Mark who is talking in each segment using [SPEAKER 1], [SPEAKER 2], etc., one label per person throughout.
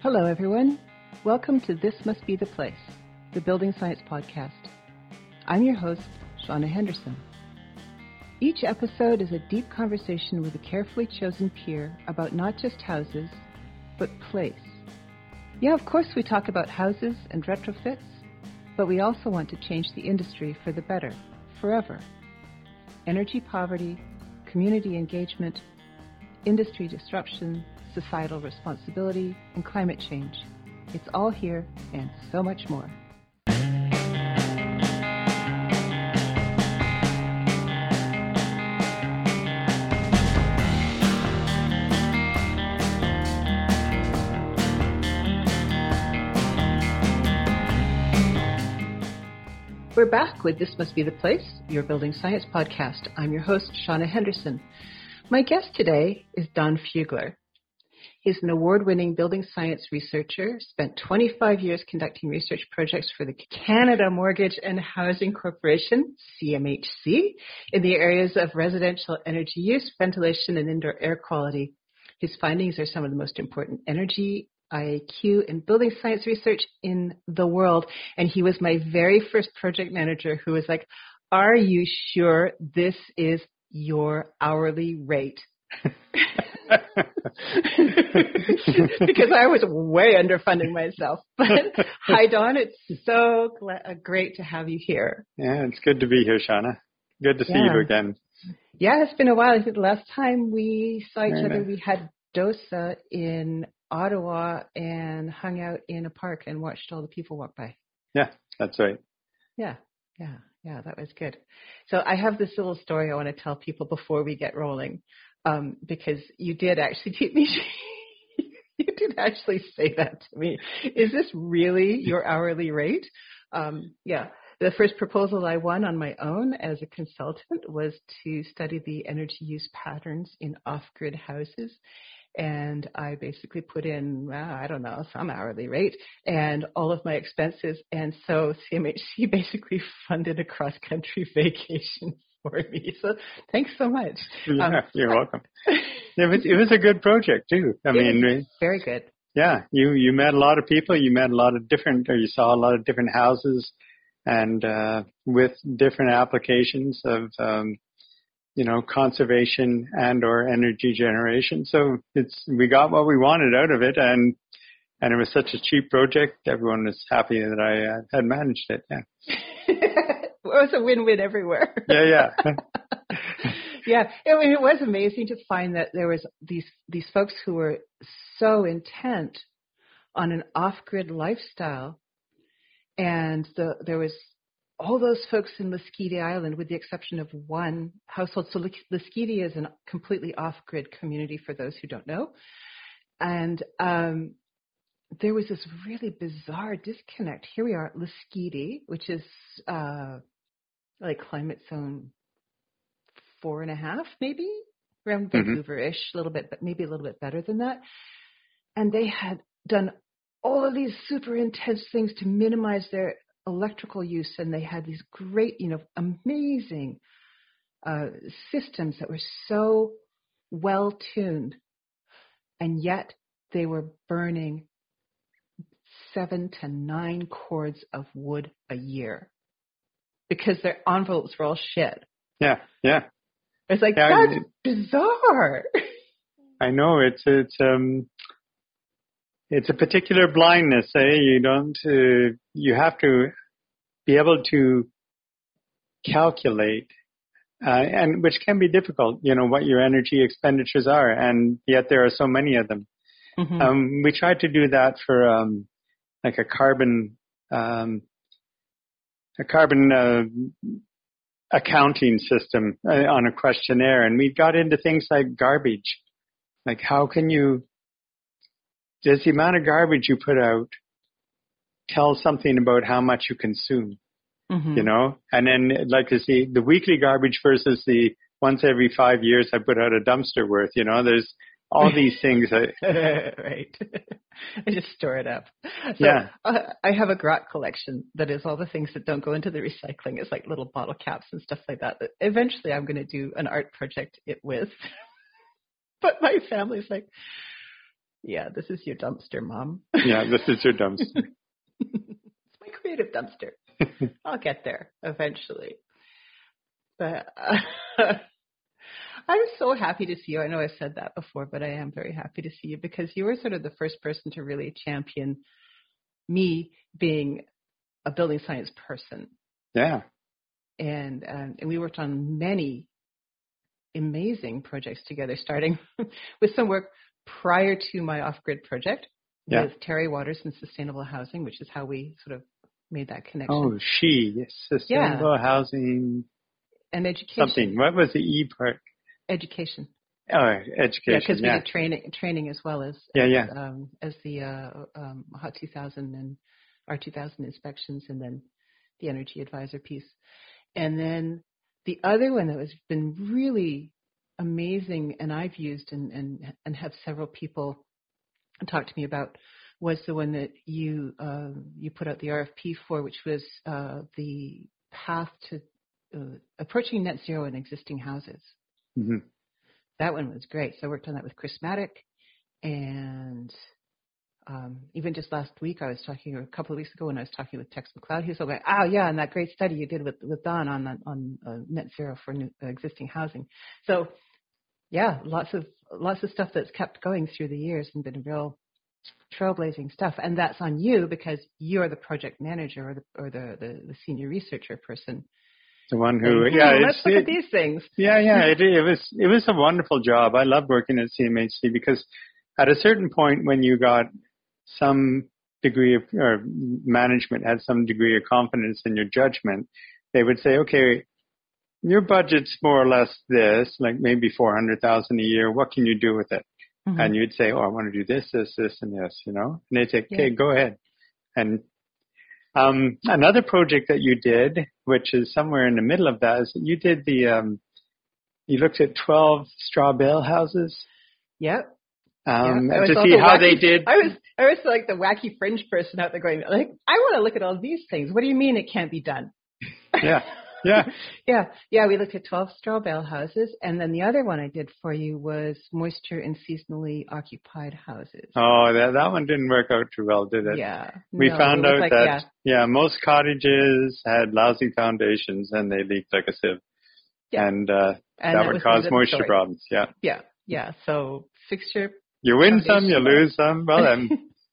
[SPEAKER 1] Hello, everyone. Welcome to This Must Be the Place, the Building Science Podcast. I'm your host, Shauna Henderson. Each episode is a deep conversation with a carefully chosen peer about not just houses, but place. Yeah, of course we talk about houses and retrofits, but we also want to change the industry for the better, forever. Energy poverty, community engagement, industry disruption, societal responsibility, and climate change. It's all here and so much more. We're back with This Must Be the Place, your building science podcast. I'm your host, Shauna Henderson. My guest today is Don Fugler. He's an award-winning building science researcher, spent 25 years conducting research projects for the Canada Mortgage and Housing Corporation, CMHC, in the areas of residential energy use, ventilation, and indoor air quality. His findings are some of the most important energy, IAQ, and building science research in the world. And he was my very first project manager who was like, "Are you sure this is your hourly rate?" Because I was way underfunding myself. But hi, Don. It's so great to have you here.
[SPEAKER 2] Yeah, it's good to be here, Shauna. Good to see you again.
[SPEAKER 1] Yeah, it's been a while. I think the last time we saw each other, we had DOSA in Ottawa and hung out in a park and watched all the people walk by.
[SPEAKER 2] Yeah, that's right.
[SPEAKER 1] Yeah, that was good. So I have this little story I want to tell people before we get rolling. Because you did actually teach me, you did actually say that to me. Is this really your hourly rate? The first proposal I won on my own as a consultant was to study the energy use patterns in off-grid houses. And I basically put in, some hourly rate and all of my expenses. And so CMHC basically funded a cross-country vacation for me. So thanks so much.
[SPEAKER 2] Yeah, you're welcome. It was a good project too. I mean,
[SPEAKER 1] very good.
[SPEAKER 2] Yeah, you met a lot of people. You met you saw a lot of different houses, and with different applications of conservation and or energy generation. So we got what we wanted out of it, and it was such a cheap project. Everyone was happy that I had managed it. Yeah.
[SPEAKER 1] It was a win-win everywhere.
[SPEAKER 2] Yeah.
[SPEAKER 1] Yeah, it was amazing to find that there was these folks who were so intent on an off-grid lifestyle, and there was all those folks in Lasqueti Island, with the exception of one household. So Lasqueti is a completely off-grid community for those who don't know, and there was this really bizarre disconnect. Here we are at Lasqueti, which is like climate zone 4.5, maybe around Vancouver-ish, a little bit, but maybe a little bit better than that. And they had done all of these super intense things to minimize their electrical use, and they had these great, amazing systems that were so well tuned, and yet they were burning 7 to 9 cords of wood a year because their envelopes were all shit.
[SPEAKER 2] Yeah.
[SPEAKER 1] It's like, that's bizarre.
[SPEAKER 2] I know it's a particular blindness. You have to be able to calculate, and which can be difficult. What your energy expenditures are, and yet there are so many of them. Mm-hmm. We tried to do that for like a carbon accounting system on a questionnaire, and we got into things like garbage. Like, does the amount of garbage you put out tell something about how much you consume? Mm-hmm. And then like to see the weekly garbage versus the once every 5 years I put out a dumpster worth. There's all these things.
[SPEAKER 1] Right. I just store it up. So yeah. I have a grot collection that is all the things that don't go into the recycling. It's like little bottle caps and stuff like that eventually I'm going to do an art project with. But my family's like, Yeah, this is your dumpster, Mom.
[SPEAKER 2] Yeah, this is your dumpster.
[SPEAKER 1] It's my creative dumpster. I'll get there eventually. But I'm so happy to see you. I know I've said that before, but I am very happy to see you because you were sort of the first person to really champion me being a building science person.
[SPEAKER 2] Yeah.
[SPEAKER 1] And we worked on many amazing projects together, starting with some work prior to my off-grid project with Terry Waters and Sustainable Housing, which is how we sort of made that connection.
[SPEAKER 2] Oh, Sustainable Housing.
[SPEAKER 1] And education.
[SPEAKER 2] Something. What was the E part?
[SPEAKER 1] Education.
[SPEAKER 2] Oh, education.
[SPEAKER 1] Yeah, because we did training as well as the Hot 2000 and R2000 inspections, and then the energy advisor piece. And then the other one that has been really amazing, and I've used and have several people talk to me about, was the one that you put out the RFP for, which was the path to approaching net zero in existing houses.
[SPEAKER 2] Mm-hmm.
[SPEAKER 1] That one was great. So I worked on that with Chris Maddock, and even just last week, or a couple of weeks ago when I was talking with Tex McLeod, he was like, "Oh yeah, and that great study you did with Don on net zero for new, existing housing." So yeah, lots of stuff that's kept going through the years and been real trailblazing stuff. And that's on you because you're the project manager or the senior researcher person.
[SPEAKER 2] The one who,
[SPEAKER 1] let's look at these things.
[SPEAKER 2] Yeah, it was a wonderful job. I loved working at CMHC because at a certain point when you got some degree of, or management had some degree of confidence in your judgment, they would say, okay, your budget's more or less this, like maybe $400,000 a year. What can you do with it? Mm-hmm. And you'd say, oh, I want to do this, and this, And they'd say, okay, go ahead. And another project that you did, which is somewhere in the middle of that, is you did you looked at 12 straw bale houses.
[SPEAKER 1] Yep.
[SPEAKER 2] To see how they did.
[SPEAKER 1] I was like the wacky fringe person out there going, like, I want to look at all these things. What do you mean it can't be done?
[SPEAKER 2] Yeah.
[SPEAKER 1] We looked at 12 straw bale houses, and then the other one I did for you was moisture in seasonally occupied houses.
[SPEAKER 2] Oh, that one didn't work out too well, did it?
[SPEAKER 1] Yeah.
[SPEAKER 2] We found out that most cottages had lousy foundations and they leaked like a sieve. Yeah. And that would cause moisture problems. Yeah.
[SPEAKER 1] Yeah. So fixture.
[SPEAKER 2] You win some, you lose some. Well, then.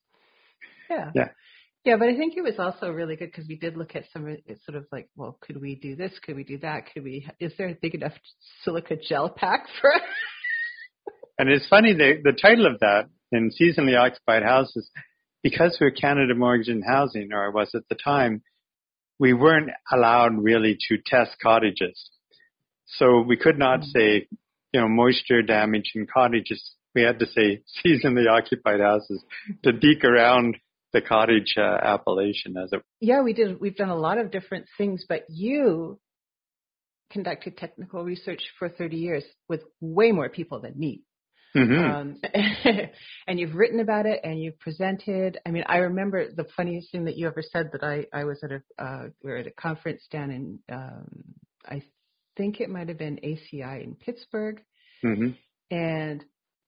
[SPEAKER 1] Yeah, but I think it was also really good because we did look at some, it's sort of like, well, could we do this? Could we do that? Is there a big enough silica gel pack for it?
[SPEAKER 2] And it's funny, the title of that, in seasonally occupied houses, because we're Canada Mortgage and Housing, or I was at the time, we weren't allowed really to test cottages. So we could not say, moisture damage in cottages. We had to say seasonally occupied houses to deke around the cottage appellation, as it.
[SPEAKER 1] Yeah, we did. We've done a lot of different things, but you conducted technical research for 30 years with way more people than me. Mm-hmm. And you've written about it and you've presented. I mean, I remember the funniest thing that you ever said that I was at we were at a conference down in, I think it might have been ACI in Pittsburgh. Mm-hmm. And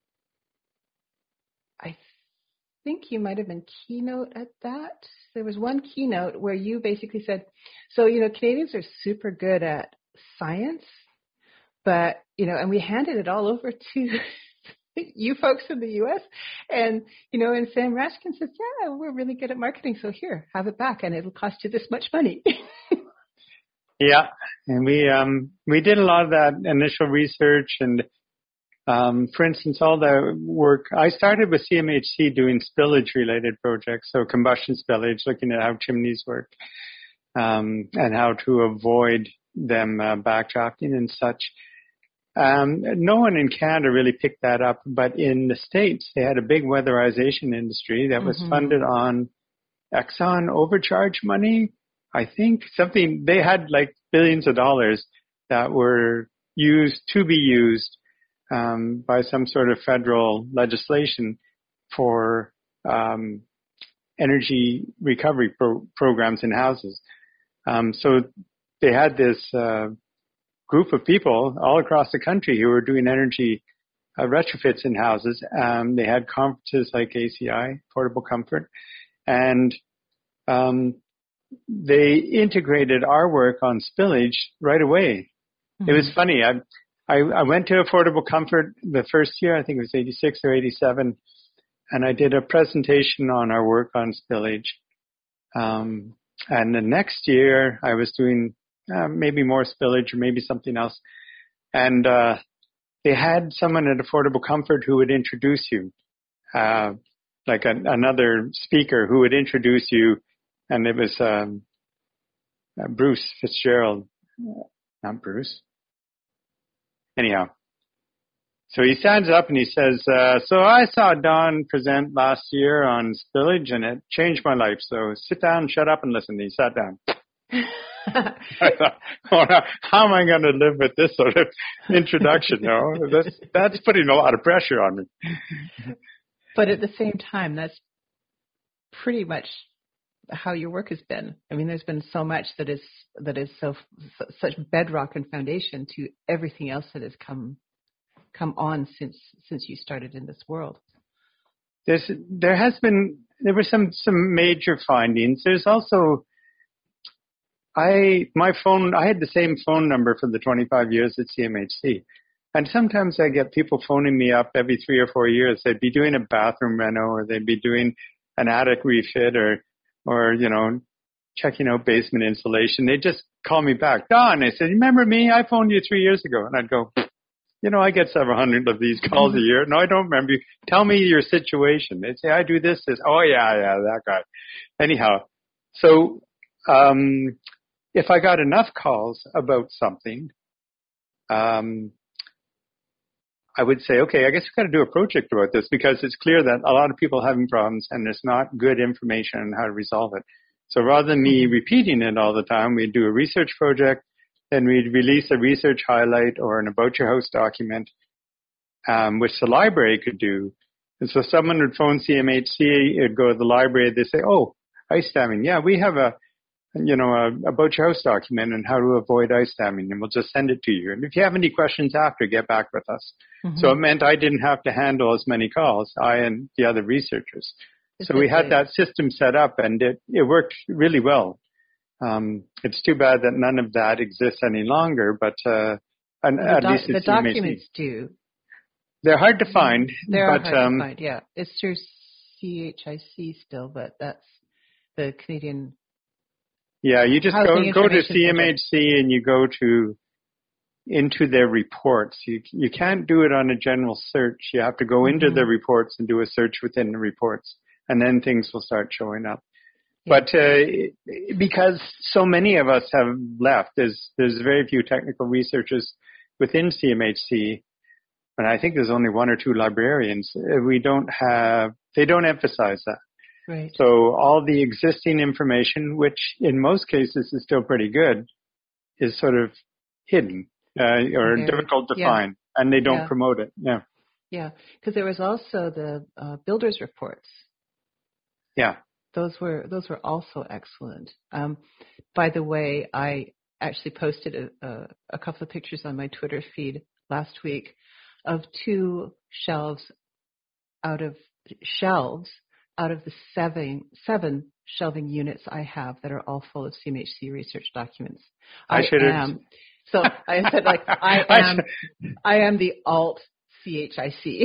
[SPEAKER 1] I think you might have been keynote at that. There was one keynote where you basically said, so, Canadians are super good at science, but, and we handed it all over to you folks in the U.S. And, and Sam Raskin says, yeah, we're really good at marketing. So here, have it back and it'll cost you this much money.
[SPEAKER 2] Yeah. And we did a lot of that initial research and, for instance, all the work, I started with CMHC doing spillage-related projects, so combustion spillage, looking at how chimneys work, and how to avoid them backdrafting and such. No one in Canada really picked that up, but in the States, they had a big weatherization industry that was funded on Exxon overcharge money. I think they had like billions of dollars that were to be used by some sort of federal legislation for energy recovery programs in houses. So they had this group of people all across the country who were doing energy retrofits in houses. They had conferences like ACI, Affordable Comfort, and they integrated our work on spillage right away. Mm-hmm. It was funny. I went to Affordable Comfort the first year, I think it was 86 or 87, and I did a presentation on our work on spillage. And the next year I was doing maybe more spillage or maybe something else. And they had someone at Affordable Comfort who would introduce you, like another speaker who would introduce you. And it was Bruce Fitzgerald, not Bruce. Anyhow, so he stands up and he says, so I saw Don present last year on spillage and it changed my life. So sit down, shut up and listen. He sat down. I thought, oh, how am I going to live with this sort of introduction? No, that's putting a lot of pressure on me.
[SPEAKER 1] But at the same time, that's pretty much how your work has been. I mean, there's been so much that is such bedrock and foundation to everything else that has come on since you started in this world.
[SPEAKER 2] There were some major findings. There's also I had the same phone number for the 25 years at CMHC. And sometimes I get people phoning me up every 3 or 4 years. They'd be doing a bathroom reno, or they'd be doing an attic refit, or checking out basement insulation. They just call me back. Don, I said, remember me? I phoned you 3 years ago. And I'd go, I get several hundred of these calls a year. No, I don't remember you. Tell me your situation. They'd say, I do this. Oh, yeah, that guy. Anyhow, so if I got enough calls about something, I would say, okay, I guess we've got to do a project about this, because it's clear that a lot of people are having problems and there's not good information on how to resolve it. So rather than me repeating it all the time, we'd do a research project, then we'd release a research highlight or an About Your House document, which the library could do. And so someone would phone CMHC, it'd go to the library, they'd say, oh, ice damming. Yeah, we have a About Your House document on how to avoid ice damming, and we'll just send it to you. And if you have any questions after, get back with us. Mm-hmm. So it meant I didn't have to handle as many calls, I and the other researchers. So we had that system set up, and it worked really well. It's too bad that none of that exists any longer, but at least the
[SPEAKER 1] documents do.
[SPEAKER 2] They're hard to find.
[SPEAKER 1] Hard to find, yeah. It's through CHIC still, but that's the Canadian.
[SPEAKER 2] Yeah, you just go to CMHC and you go into their reports. You can't do it on a general search. You have to go into the reports and do a search within the reports, and then things will start showing up. Yeah. But because so many of us have left, there's very few technical researchers within CMHC, and I think there's only 1 or 2 librarians. They don't emphasize that.
[SPEAKER 1] Right.
[SPEAKER 2] So all the existing information, which in most cases is still pretty good, is sort of hidden or difficult to find, and they don't promote it. Yeah.
[SPEAKER 1] Yeah, because there was also the builders reports.
[SPEAKER 2] Yeah.
[SPEAKER 1] Those were also excellent. By the way, I actually posted a couple of pictures on my Twitter feed last week of 2 shelves out of the seven shelving units I have that are all full of CMHC research documents.
[SPEAKER 2] I
[SPEAKER 1] So I said, I am the alt CHIC.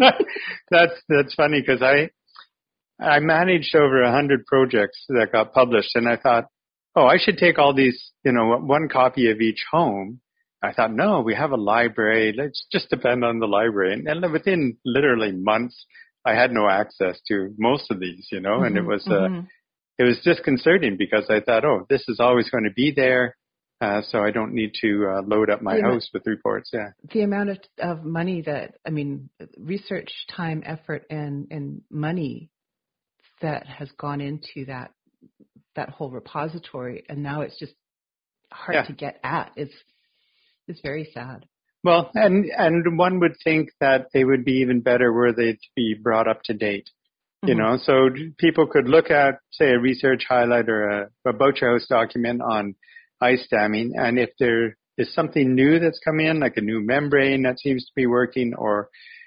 [SPEAKER 2] That's funny, because I managed over 100 projects that got published, and I thought, oh, I should take all these, 1 copy of each home. I thought, no, we have a library. Let's just depend on the library. And within literally months, I had no access to most of these, and it was disconcerting, because I thought, oh, this is always going to be there, so I don't need to load up my house with reports. Yeah.
[SPEAKER 1] The amount of money research time, effort, and money that has gone into that whole repository, and now it's just hard to get at. It's very sad.
[SPEAKER 2] Well, and one would think that they would be even better were they to be brought up to date, so people could look at, say, a research highlight or a About Your House document on ice damming, and if there is something new that's come in, like a new membrane that seems to be working, or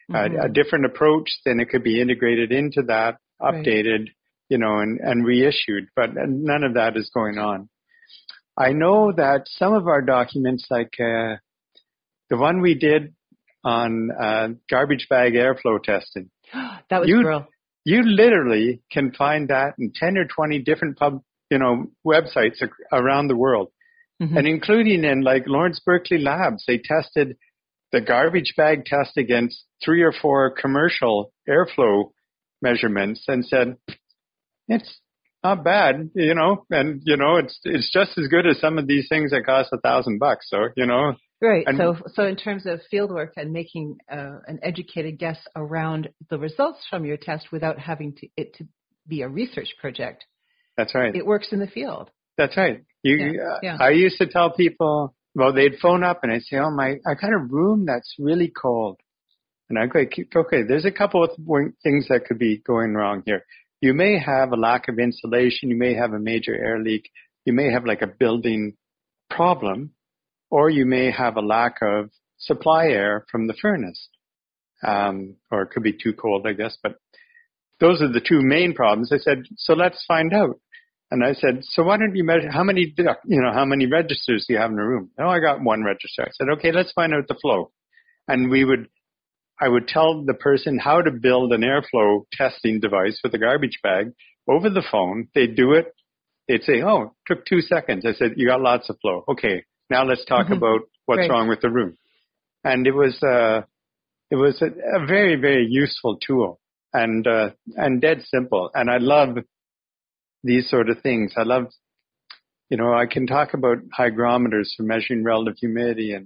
[SPEAKER 2] a different approach, then it could be integrated into that, updated, and reissued. But none of that is going on. I know that some of our documents, like the one we did on garbage bag airflow testing.
[SPEAKER 1] That was brilliant.
[SPEAKER 2] You literally can find that in 10 or 20 different websites around the world. And including in like Lawrence Berkeley Labs, they tested the garbage bag test against 3 or 4 commercial airflow measurements and said, it's not bad, and, it's just as good as some of these things that cost $1,000. So,
[SPEAKER 1] Right. So in terms of field work and making an educated guess around the results from your test without having it to be a research project.
[SPEAKER 2] That's right.
[SPEAKER 1] It works in the field.
[SPEAKER 2] That's right. I used to tell people, well, they'd phone up and I'd say, I got a room that's really cold. And I'd go, okay, there's a couple of things that could be going wrong here. You may have a lack of insulation. You may have a major air leak. You may have like a building problem, or you may have a lack of supply air from the furnace. Or it could be too cold, I guess. But those are the two main problems. I said, so let's find out. And I said, so why don't you measure how many registers do you have in a room? Oh, I got 1 register. I said, okay, let's find out the flow. And I would tell the person how to build an airflow testing device with a garbage bag over the phone. They'd do it. They'd say, oh, it took 2 seconds. I said, you got lots of flow. Okay, now let's talk about what's wrong with the room. And it was a very, very useful tool and dead simple. And I love these sort of things. I love, I can talk about hygrometers for measuring relative humidity, and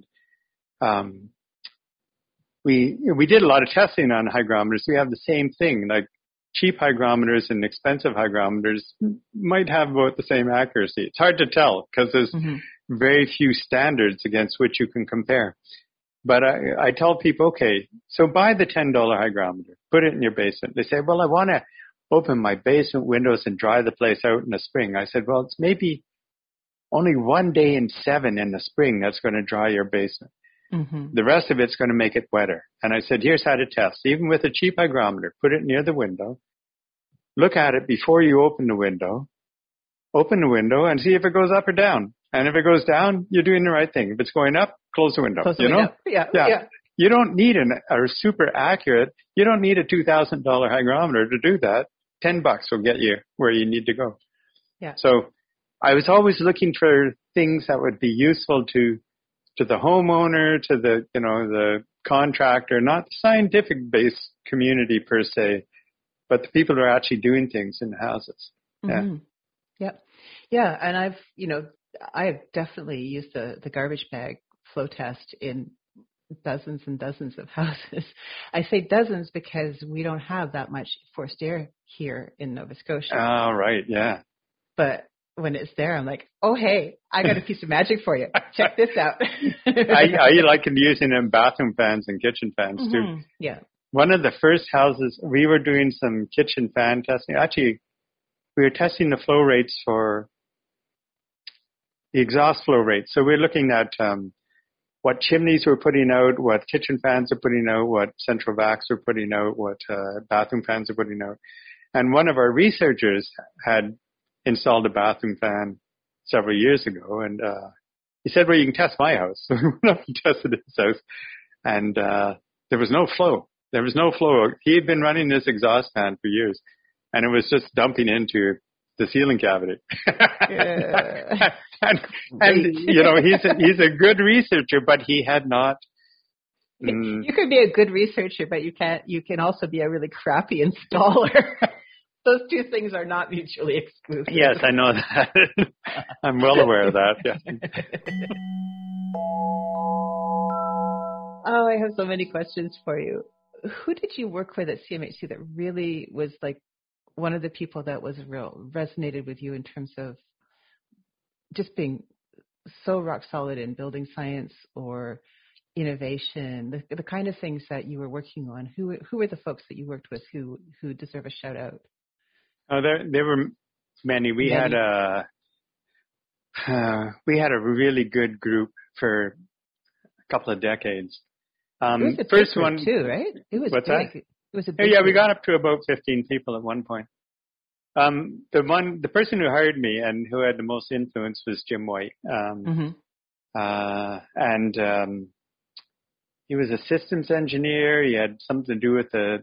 [SPEAKER 2] we did a lot of testing on hygrometers. We have the same thing, like cheap hygrometers and expensive hygrometers might have about the same accuracy. It's hard to tell because there's very few standards against which you can compare. But I tell people, okay, so buy the $10 hygrometer, put it in your basement. They say, well, I want to open my basement windows and dry the place out in the spring. I said, well, it's maybe only 1 day in 7 in the spring that's going to dry your basement. The rest of it's going to make it wetter. And I said, here's how to test. Even with a cheap hygrometer, put it near the window. Look at it before you open the window. Open the window and see if it goes up or down. And if it goes down, you're doing the right thing. If it's going up, close the window. Yeah. You don't need a super accurate. You don't need a $2,000 hygrometer to do that. $10 will get you where you need to go.
[SPEAKER 1] Yeah.
[SPEAKER 2] So I was always looking for things that would be useful to the homeowner, to the contractor, not the scientific-based community per se, but the people who are actually doing things in the houses.
[SPEAKER 1] Yeah. And I've definitely used the garbage bag flow test in dozens and dozens of houses. I say dozens because we don't have that much forced air here in Nova Scotia.
[SPEAKER 2] Oh, right. Yeah.
[SPEAKER 1] But when it's there, I'm like, oh, hey, I got a piece of magic for you. Check this out.
[SPEAKER 2] I like using them bathroom fans and kitchen fans too.
[SPEAKER 1] Yeah.
[SPEAKER 2] One of the first houses, we were doing some kitchen fan testing. Actually, we were testing the flow rates for the exhaust flow rate. So we're looking at what chimneys were putting out, what kitchen fans are putting out, what central vacs are putting out, what bathroom fans are putting out. And one of our researchers had installed a bathroom fan several years ago, and he said, well, you can test my house. So we went up and tested his house, and there was no flow. There was no flow. He had been running this exhaust fan for years, and it was just dumping into the ceiling cavity.
[SPEAKER 1] Yeah.
[SPEAKER 2] and he's a good researcher, but he had not.
[SPEAKER 1] You could be a good researcher, but you can also be a really crappy installer. Those two things are not mutually exclusive.
[SPEAKER 2] Yes, I know that. I'm well aware of that. Yeah.
[SPEAKER 1] Oh, I have so many questions for you. Who did you work with at CMHC that really was like one of the people that was resonated with you in terms of just being so rock solid in building science or innovation, the kind of things that you were working on? Who were the folks that you worked with who deserve a shout out?
[SPEAKER 2] Oh, there were many. We had a really good group for a couple of decades.
[SPEAKER 1] It was a
[SPEAKER 2] first
[SPEAKER 1] big
[SPEAKER 2] one
[SPEAKER 1] group too, right? It was
[SPEAKER 2] what's
[SPEAKER 1] big.
[SPEAKER 2] that?
[SPEAKER 1] It was a big
[SPEAKER 2] Yeah, we
[SPEAKER 1] group.
[SPEAKER 2] got up to about 15 people at one point. The person who hired me and who had the most influence was Jim White. And he was a systems engineer. He had something to do with the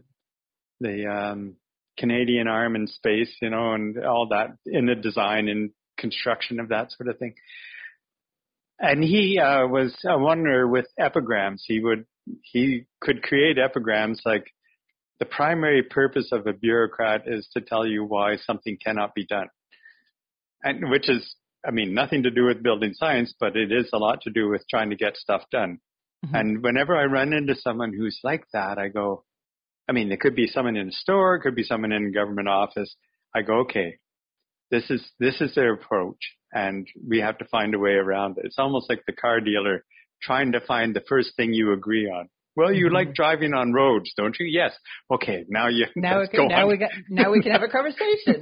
[SPEAKER 2] Canadian Arm and Space, and all that in the design and construction of that sort of thing. And he was a wonder with epigrams. He could create epigrams like the primary purpose of a bureaucrat is to tell you why something cannot be done. And which is, nothing to do with building science, but it is a lot to do with trying to get stuff done. Mm-hmm. And whenever I run into someone who's like that, I go, it could be someone in a store, it could be someone in a government office. I go, okay, this is their approach, and we have to find a way around it. It's almost like the car dealer trying to find the first thing you agree on. Well, you like driving on roads, don't you? Yes. Okay, now we can have a conversation.
[SPEAKER 1] We can have a conversation.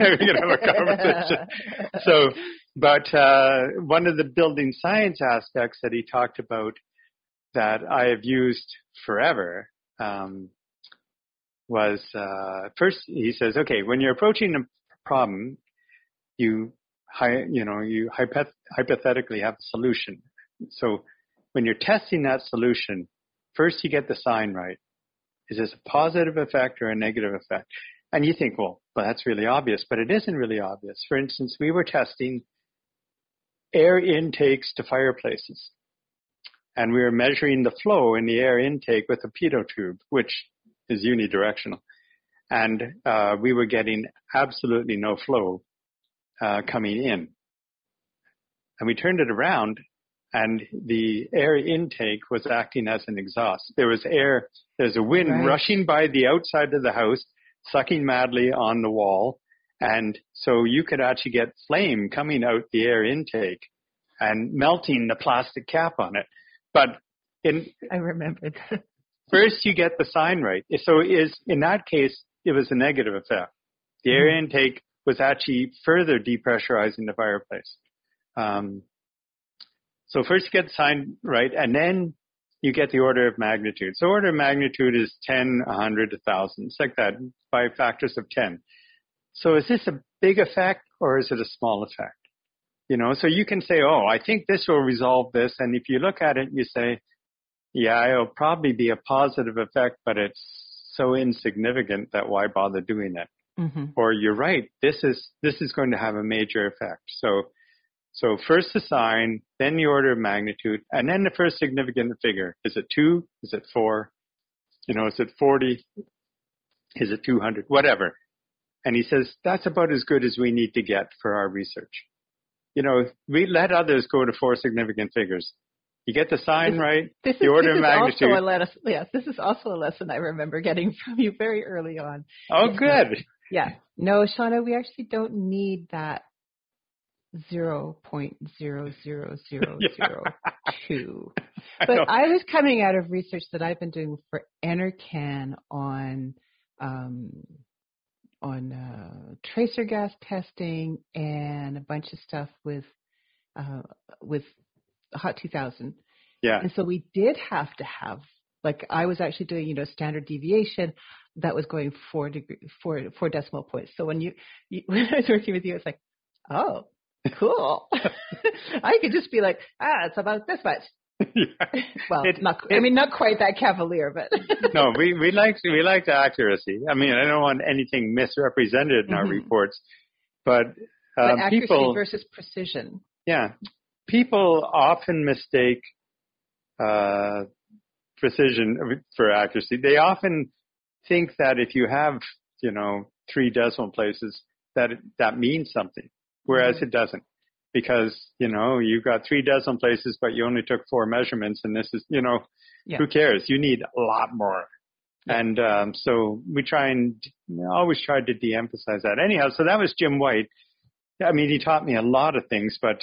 [SPEAKER 2] So, but one of the building science aspects that he talked about that I have used forever was first he says, okay, when you're approaching a problem, you hypothetically have a solution. So when you're testing that solution, first you get the sign right. Is this a positive effect or a negative effect? And you think, well, that's really obvious, but it isn't really obvious. For instance, we were testing air intakes to fireplaces, and we were measuring the flow in the air intake with a pitot tube, which is unidirectional. And we were getting absolutely no flow coming in. And we turned it around, and the air intake was acting as an exhaust. There's a wind rushing by the outside of the house, sucking madly on the wall. And so you could actually get flame coming out the air intake and melting the plastic cap on it. But
[SPEAKER 1] I remember that.
[SPEAKER 2] First you get the sign right. So in that case, it was a negative effect. The air intake was actually further depressurizing the fireplace. So first you get the sign right, and then you get the order of magnitude. So order of magnitude is 10, 100, 1,000. It's like that by factors of 10. So is this a big effect or is it a small effect? So you can say, oh, I think this will resolve this. And if you look at it, you say, yeah, it'll probably be a positive effect, but it's so insignificant that why bother doing it? Mm-hmm. Or you're right, this is going to have a major effect. So first the sign, then the order of magnitude, and then the first significant figure. Is it 2? Is it 4? Is it 40? Is it 200? Whatever. And he says, that's about as good as we need to get for our research. We let others go to 4 significant figures. You get the sign right, the order of magnitude.
[SPEAKER 1] This is also a lesson I remember getting from you very early on.
[SPEAKER 2] Oh, good.
[SPEAKER 1] Yeah. No, Shauna, we actually don't need that 0.00002. But I was coming out of research that I've been doing for Enercan on tracer gas testing and a bunch of stuff with Hot 2000.
[SPEAKER 2] Yeah.
[SPEAKER 1] And so we did have to have, I was actually doing, standard deviation that was going 4 decimal points. So when when I was working with you, it's like, oh, cool. I could just be like, it's about this much. Yeah. Well, not quite that cavalier, but
[SPEAKER 2] no, we like the accuracy. I don't want anything misrepresented in our reports, but
[SPEAKER 1] accuracy
[SPEAKER 2] people
[SPEAKER 1] versus precision.
[SPEAKER 2] Yeah, people often mistake precision for accuracy. They often think that if you have 3 decimal places that means something, whereas it doesn't. Because, you've got 3 decimal places, but you only took 4 measurements, and this is, who cares? You need a lot more. Yeah. And so we always tried to de-emphasize that. Anyhow, so that was Jim White. He taught me a lot of things, but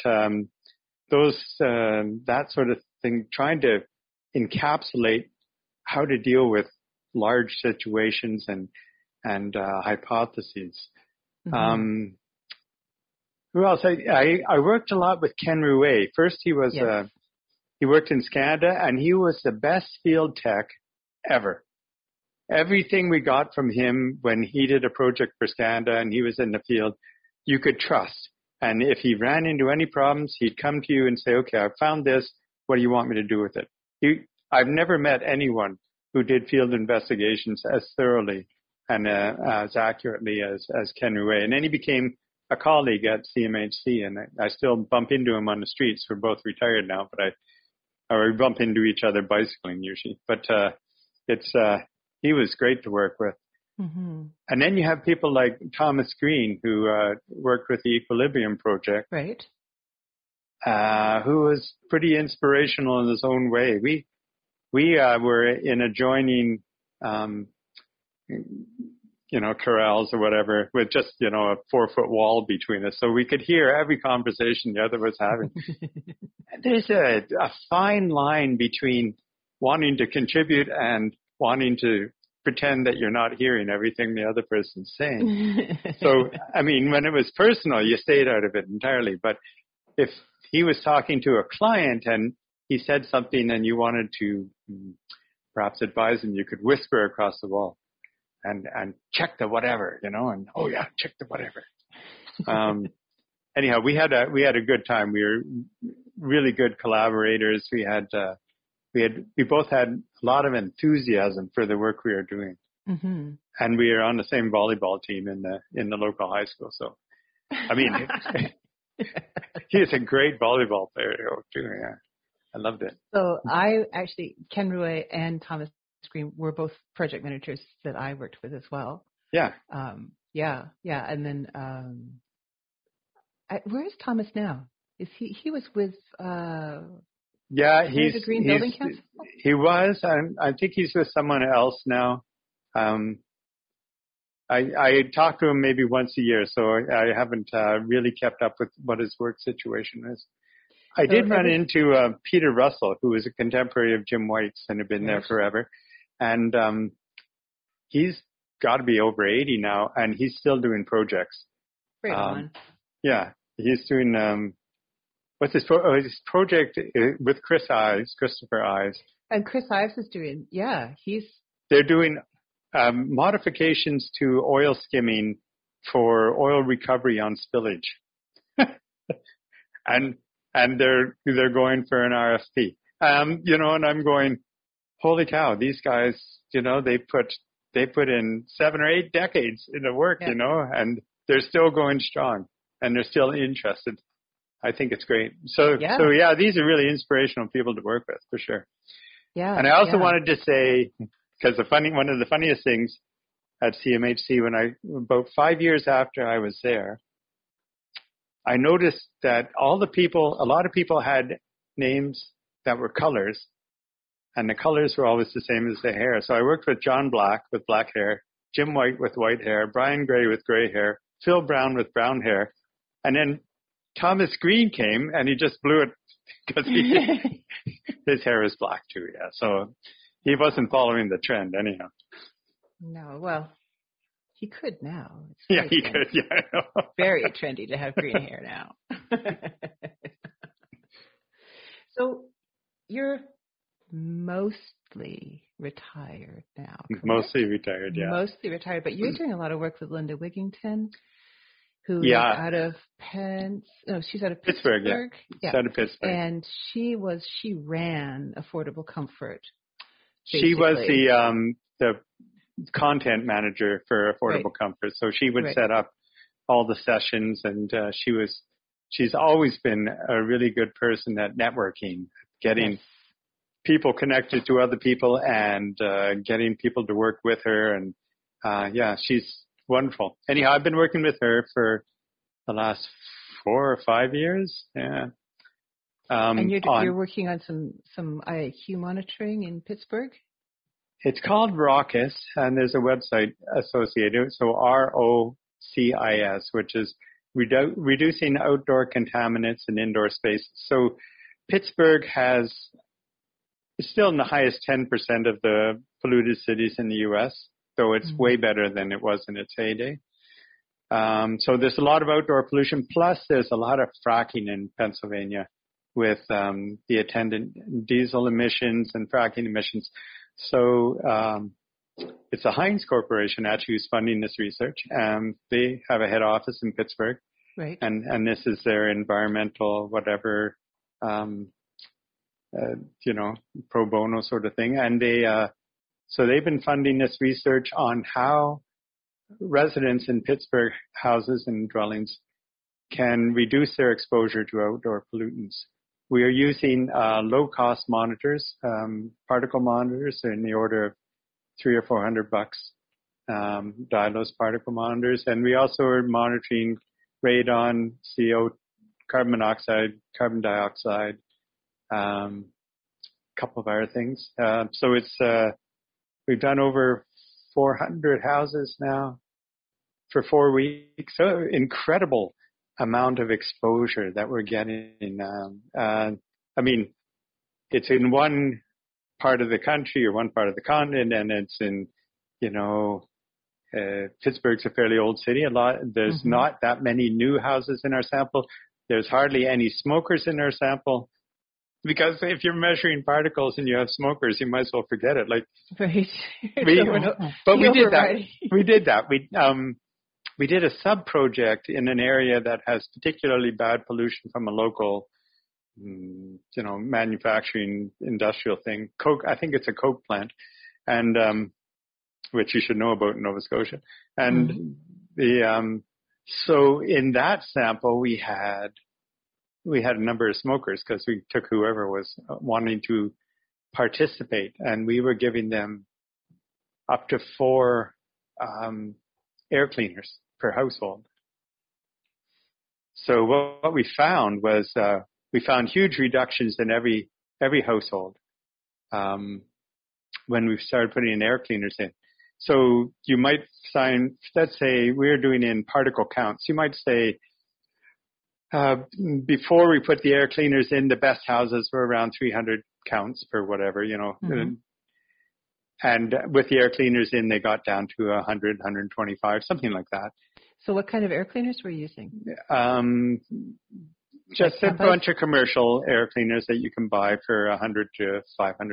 [SPEAKER 2] that sort of thing, trying to encapsulate how to deal with large situations and hypotheses. Mm-hmm. Who else? I worked a lot with Ken Rouet. First, he worked in Canada, and he was the best field tech ever. Everything we got from him when he did a project for Skanda and he was in the field, you could trust. And if he ran into any problems, he'd come to you and say, okay, I found this. What do you want me to do with it? I've never met anyone who did field investigations as thoroughly and as accurately as Ken Rouet. And then he became a colleague at CMHC, and I still bump into him on the streets. We're both retired now, but we bump into each other bicycling usually. But he was great to work with.
[SPEAKER 1] Mm-hmm.
[SPEAKER 2] And then you have people like Thomas Green, who worked with the Equilibrium Project,
[SPEAKER 1] right?
[SPEAKER 2] Who was pretty inspirational in his own way. We were in adjoining, corrals or whatever, with just, a 4-foot wall between us. So we could hear every conversation the other was having. There's a fine line between wanting to contribute and wanting to pretend that you're not hearing everything the other person's saying. So, when it was personal, you stayed out of it entirely. But if he was talking to a client and he said something and you wanted to perhaps advise him, you could whisper across the wall and check the whatever, and oh yeah, check the whatever. Anyhow, we had a good time. We were really good collaborators. We both had a lot of enthusiasm for the work we were doing.
[SPEAKER 1] Mm-hmm.
[SPEAKER 2] And we are on the same volleyball team in the local high school. So, he is a great volleyball player too. Yeah. I loved it.
[SPEAKER 1] So Ken Rouet and Thomas Green were both project managers that I worked with as well.
[SPEAKER 2] Yeah.
[SPEAKER 1] Yeah. And then, where is Thomas now? Is he was with,
[SPEAKER 2] yeah,
[SPEAKER 1] he's the Green Building Council?
[SPEAKER 2] He was. I think he's with someone else now. I talk to him maybe once a year, so I haven't really kept up with what his work situation is. I did run into Peter Russell, who was a contemporary of Jim White's and had been there forever. And he's got to be over 80 now, and he's still doing projects.
[SPEAKER 1] Right on.
[SPEAKER 2] Yeah, he's doing, what's his project with Christopher Ives.
[SPEAKER 1] And Chris Ives is doing,
[SPEAKER 2] They're doing modifications to oil skimming for oil recovery on spillage. And they're going for an RFP. And I'm going, holy cow, these guys, they put in 7 or 8 decades into work, and they're still going strong and they're still interested. I think it's great. So these are really inspirational people to work with for sure.
[SPEAKER 1] Yeah.
[SPEAKER 2] And I also wanted to say, because one of the funniest things at CMHC, about 5 years after I was there, I noticed that a lot of people had names that were colors, and the colors were always the same as the hair. So I worked with John Black with black hair, Jim White with white hair, Brian Gray with gray hair, Phil Brown with brown hair, and then Thomas Green came and he just blew it because his hair is black too. Yeah, so he wasn't following the trend anyhow.
[SPEAKER 1] No, well. He could now.
[SPEAKER 2] Yeah, he could. Yeah, I know.
[SPEAKER 1] Very trendy to have green hair now. So you're mostly retired now, correct?
[SPEAKER 2] Mostly retired, yeah.
[SPEAKER 1] Mostly retired, but you're doing a lot of work with Linda Wigington, who is out of she's out of Pittsburgh.
[SPEAKER 2] Yeah. She's out of Pittsburgh.
[SPEAKER 1] And she ran Affordable Comfort. Basically.
[SPEAKER 2] She was the content manager for Affordable Comfort. So she would set up all the sessions, and she's always been a really good person at networking, getting people connected to other people and getting people to work with her. And she's wonderful. Anyhow, I've been working with her for the last 4 or 5 years. Yeah.
[SPEAKER 1] And you're working on some IAQ monitoring in Pittsburgh?
[SPEAKER 2] It's called ROCIS, and there's a website associated. So ROCIS, which is reducing outdoor contaminants in indoor spaces. So Pittsburgh is still in the highest 10% of the polluted cities in the U.S., though it's way better than it was in its heyday. So there's a lot of outdoor pollution. Plus, there's a lot of fracking in Pennsylvania with the attendant diesel emissions and fracking emissions. So it's the Heinz Corporation actually who's funding this research. They have a head office in Pittsburgh.
[SPEAKER 1] Right.
[SPEAKER 2] And this is their environmental whatever, pro bono sort of thing. And so they've been funding this research on how residents in Pittsburgh houses and dwellings can reduce their exposure to outdoor pollutants. We are using low-cost monitors, particle monitors in the order of $300 or $400, Dylos particle monitors, and we also are monitoring radon, CO, carbon monoxide, carbon dioxide, a couple of other things. So it's we've done over 400 houses now for 4 weeks. So incredible amount of exposure that we're getting. I mean, it's in one part of the country or one part of the continent, and it's in, Pittsburgh's a fairly old city. There's not that many new houses in our sample. There's hardly any smokers in our sample. Because if you're measuring particles and you have smokers, you might as well forget it. Like,
[SPEAKER 1] right.
[SPEAKER 2] But we did that. We did that. We did a sub-project in an area that has particularly bad pollution from a local, manufacturing industrial thing. Coke, I think it's a Coke plant, and which you should know about in Nova Scotia. And so in that sample we had a number of smokers because we took whoever was wanting to participate, and we were giving them up to 4 air cleaners per household. So what we found was we found huge reductions in every household when we started putting in air cleaners in. So you might find, let's say we're doing in particle counts. You might say before we put the air cleaners in, the best houses were around 300 counts per whatever, And with the air cleaners in, they got down to 100, 125, something like that.
[SPEAKER 1] So what kind of air cleaners were you using?
[SPEAKER 2] Just a bunch of commercial air cleaners that you can buy for $100 to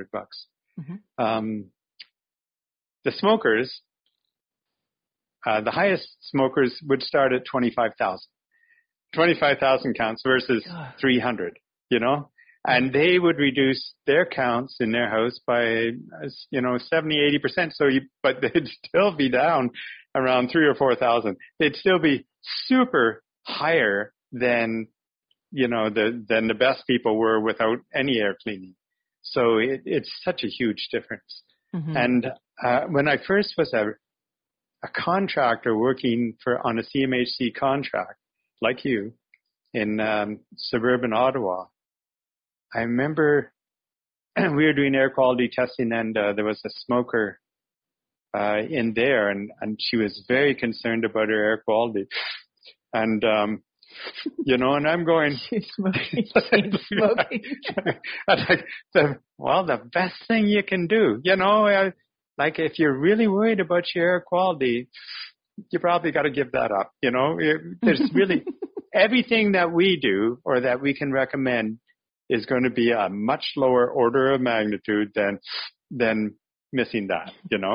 [SPEAKER 2] $500. The smokers, the highest smokers would start at 25,000. 25,000 counts versus 300, and they would reduce their counts in their house by, 70, 80%. But they'd still be down around 3,000 or 4,000. They'd still be super higher than, than the best people were without any air cleaning. So it's such a huge difference. And when I first was a contractor working on a CMHC contract, like you, in suburban Ottawa, I remember we were doing air quality testing, and there was a smoker in there, and she was very concerned about her air quality. And, and I'm going,
[SPEAKER 1] she's smoking.
[SPEAKER 2] Well, the best thing you can do, like if you're really worried about your air quality, you probably got to give that up. There's really everything that we do or that we can recommend is going to be a much lower order of magnitude than missing that,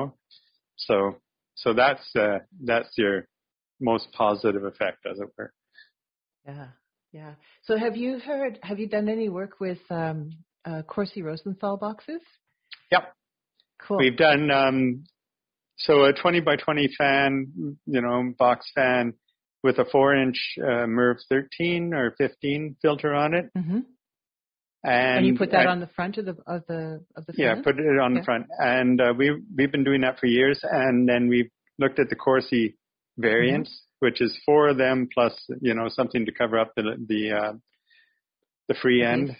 [SPEAKER 2] So that's your most positive effect, as it were.
[SPEAKER 1] Yeah. So have you done any work with Corsi Rosenthal boxes?
[SPEAKER 2] Yep.
[SPEAKER 1] Cool.
[SPEAKER 2] We've done so a 20 by 20 fan, box fan with a 4-inch MERV 13 or 15 filter on it. And
[SPEAKER 1] you put that on the front of the fan?
[SPEAKER 2] Yeah, put it on the front. And we've been doing that for years. And then we've looked at the Corsi variants, which is 4 of them plus something to cover up the free end.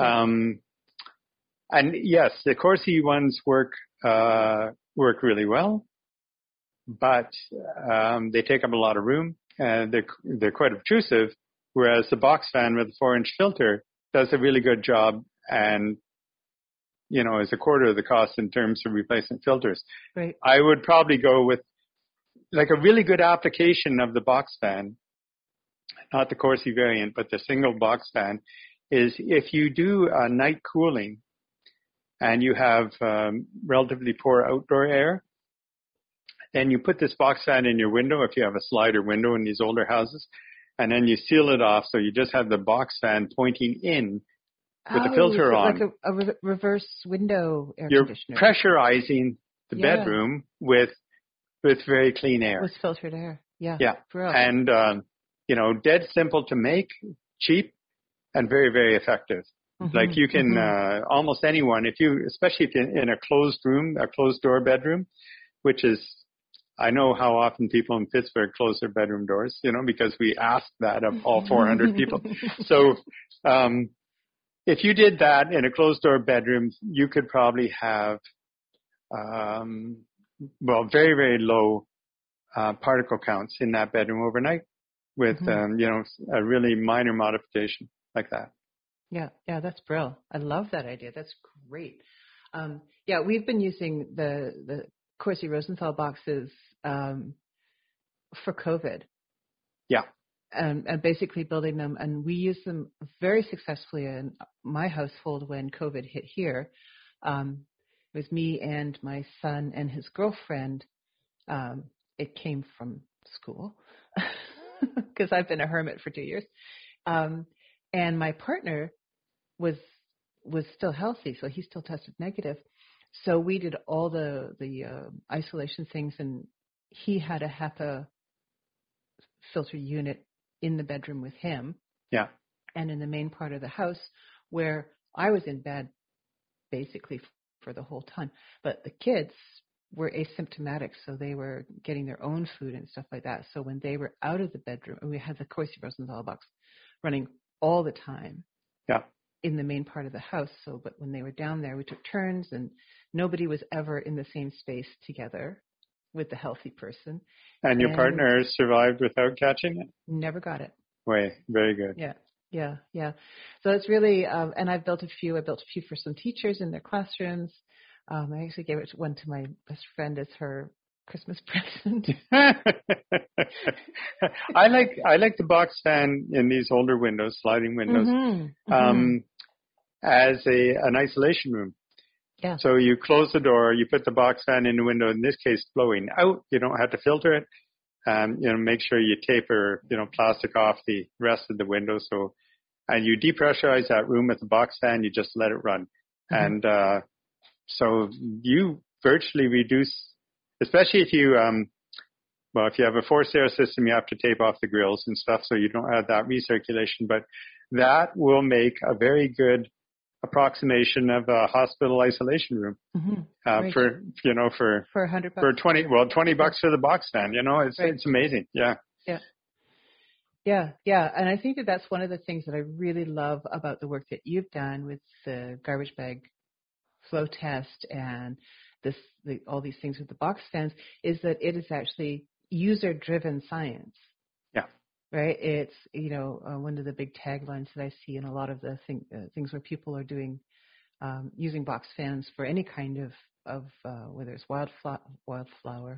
[SPEAKER 2] And yes, the Corsi ones work really well, but they take up a lot of room. They're quite obtrusive, whereas the box fan with a 4-inch filter does a really good job and, is a quarter of the cost in terms of replacement filters.
[SPEAKER 1] Right.
[SPEAKER 2] I would probably go with like a really good application of the box fan, not the Corsi variant, but the single box fan, is if you do night cooling and you have relatively poor outdoor air, then you put this box fan in your window if you have a slider window in these older houses, and then you seal it off so you just have the box fan pointing in with the filter
[SPEAKER 1] so
[SPEAKER 2] on.
[SPEAKER 1] like a reverse window air
[SPEAKER 2] You're
[SPEAKER 1] conditioner.
[SPEAKER 2] pressurizing the bedroom with very clean air.
[SPEAKER 1] With filtered air. Yeah.
[SPEAKER 2] Yeah. And, dead simple to make, cheap, and very, very effective.
[SPEAKER 1] Mm-hmm.
[SPEAKER 2] Like you can, almost anyone, especially if you're in a closed room, a closed door bedroom, which is, I know how often people in Pittsburgh close their bedroom doors, because we asked that of all 400 people. So, if you did that in a closed door bedroom, you could probably have, very, very low particle counts in that bedroom overnight with, a really minor modification like that.
[SPEAKER 1] Yeah, that's brilliant. I love that idea. That's great. We've been using the Corsi Rosenthal boxes for COVID.
[SPEAKER 2] Yeah.
[SPEAKER 1] And basically building them, and we used them very successfully in my household when COVID hit here. It was me and my son and his girlfriend. It came from school because I've been a hermit for 2 years. And my partner was still healthy, so he still tested negative. So we did all the isolation things, and he had a HEPA filter unit in the bedroom with him.
[SPEAKER 2] Yeah.
[SPEAKER 1] And in the main part of the house where I was in bed basically for the whole time. But the kids were asymptomatic, so they were getting their own food and stuff like that. So when they were out of the bedroom, and we had the Corsi Rosenthal box running all the time.
[SPEAKER 2] Yeah.
[SPEAKER 1] In the main part of the house. So, but when they were down there, we took turns, and nobody was ever in the same space together with the healthy person.
[SPEAKER 2] And your partner survived without catching it?
[SPEAKER 1] Never got it.
[SPEAKER 2] Very good.
[SPEAKER 1] Yeah. So it's really, and I built a few for some teachers in their classrooms. I actually gave one to my best friend as her Christmas present.
[SPEAKER 2] I like the box fan in these older windows, sliding windows, as an isolation room.
[SPEAKER 1] Yeah.
[SPEAKER 2] So you close the door, you put the box fan in the window, in this case blowing out. You don't have to filter it. Make sure you taper, plastic off the rest of the window. So, and you depressurize that room with the box fan, you just let it run. And, so you virtually reduce, especially if you, if you have a forced air system, you have to tape off the grills and stuff so you don't have that recirculation. But that will make a very good approximation of a hospital isolation room for $100 for $20 for the box fan. It's amazing. Yeah.
[SPEAKER 1] And I think that's one of the things that I really love about the work that you've done with the garbage bag flow test and all these things with the box fans, is that it is actually user-driven science.
[SPEAKER 2] Yeah.
[SPEAKER 1] Right. It's, one of the big taglines that I see in a lot of the things where people are doing, using box fans for any kind of whether it's wildfire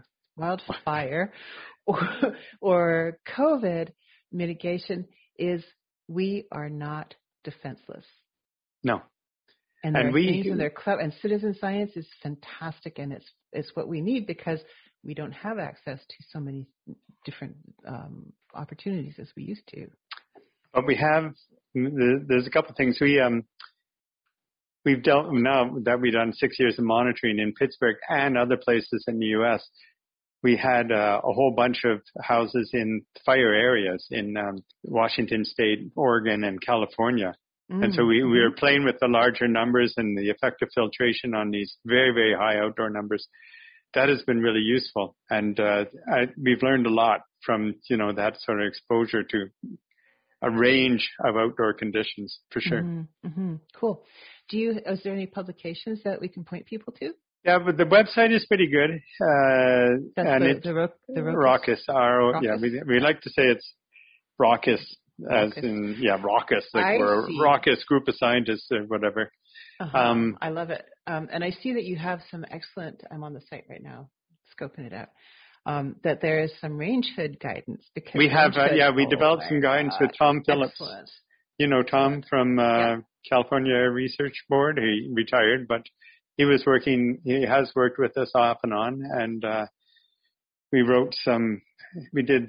[SPEAKER 1] or COVID mitigation, is we are not defenseless.
[SPEAKER 2] No.
[SPEAKER 1] And there are things, and they're clever, and citizen science is fantastic, and it's what we need because we don't have access to so many different opportunities as we used to.
[SPEAKER 2] But we have. There's a couple of things we've done now that we've done 6 years of monitoring in Pittsburgh and other places in the U.S. We had a whole bunch of houses in fire areas in Washington State, Oregon, and California. And so we were playing with the larger numbers and the effective filtration on these very, very high outdoor numbers. That has been really useful. And we've learned a lot from, that sort of exposure to a range of outdoor conditions, for sure.
[SPEAKER 1] Cool. Is there any publications that we can point people to?
[SPEAKER 2] Yeah, but the website is pretty good.
[SPEAKER 1] That's
[SPEAKER 2] and
[SPEAKER 1] the
[SPEAKER 2] Raucus. Yeah, we like to say it's Raucus. As in, raucous, like we're a raucous group of scientists or whatever.
[SPEAKER 1] I love it. And I see that you have some excellent, I'm on the site right now, scoping it out, that there is some range hood guidance. Because
[SPEAKER 2] we have, we developed some guidance with Tom Phillips.
[SPEAKER 1] Excellent.
[SPEAKER 2] You know Tom from California Air Research Board. He retired, but he has worked with us off and on, and we did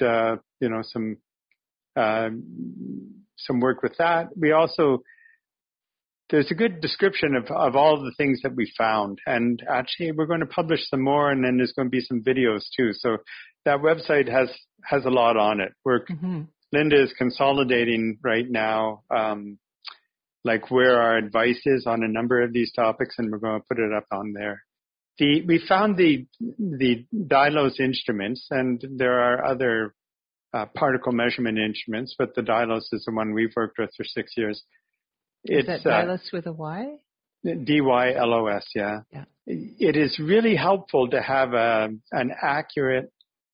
[SPEAKER 2] some work with that. We also, there's a good description of all the things that we found, and actually we're going to publish some more, and then there's going to be some videos too. So that website has a lot on it. Linda is consolidating right now, like where our advice is on a number of these topics, and we're going to put it up on there. We found the Dylos instruments, and there are other particle measurement instruments, but the Dylos is the one we've worked with for 6 years.
[SPEAKER 1] Is that Dylos with a Y?
[SPEAKER 2] DYLOS, yeah. It is really helpful to have an accurate.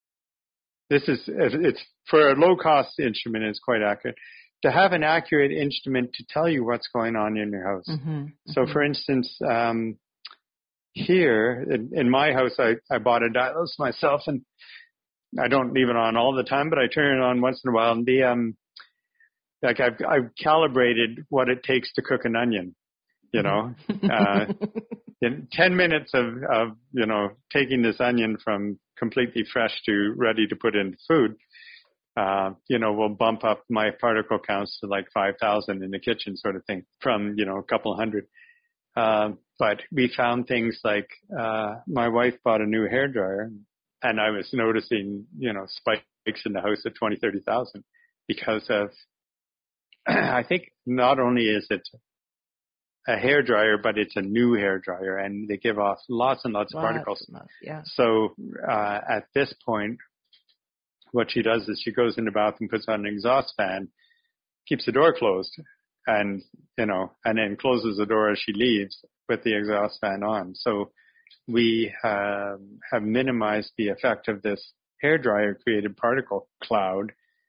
[SPEAKER 2] It's for a low-cost instrument. It's quite accurate to have an accurate instrument to tell you what's going on in your house. So, for instance, here in my house, I bought a Dylos myself, and I don't leave it on all the time, but I turn it on once in a while. And I've calibrated what it takes to cook an onion. In 10 minutes of taking this onion from completely fresh to ready to put into food, will bump up my particle counts to like 5,000 in the kitchen, sort of thing, from a couple hundred. But we found things like my wife bought a new hairdryer, and I was noticing spikes in the house at 20, 30,000 because of I think not only is it a hairdryer, but it's a new hairdryer, and they give off lots and lots of particles. So at this point, what she does is she goes in the bathroom, puts on an exhaust fan, keeps the door closed, and then closes the door as she leaves with the exhaust fan on. So we have minimized the effect of this hairdryer created particle cloud.